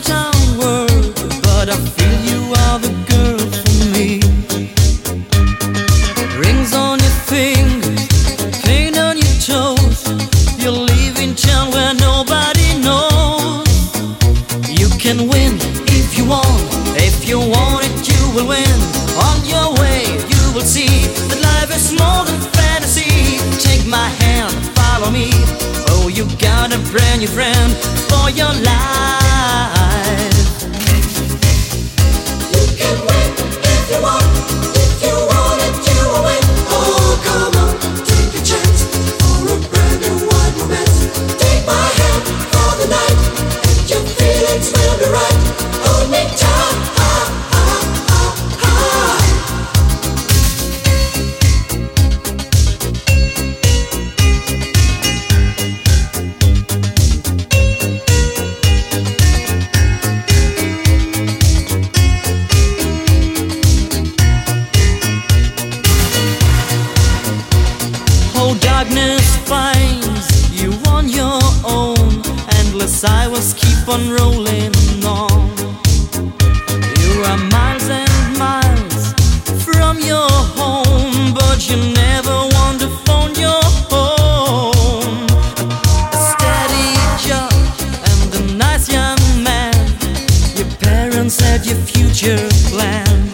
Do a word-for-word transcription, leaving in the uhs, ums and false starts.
much I work, but I feel you are the girl for me. Rings on your fingers, paint on your toes. You're leaving town where nobody knows. You can win if you want, if you want it you will win. On your way you will see that life is more than fantasy. Take my hand, follow me. Oh, you got a brand new friend for your life. You can win if you want, if you want it you will win. Oh, come on, take a chance for a brand new wide romance. Take my hand for the night, and your feelings will be right. Hold me tight, ah, ah, ah, ah. Oh, darkness finds you on your own. Endless highways keep on rolling on. You are miles and miles from your home, but you never want to phone your home. A steady job and a nice young man. Your parents had your future planned.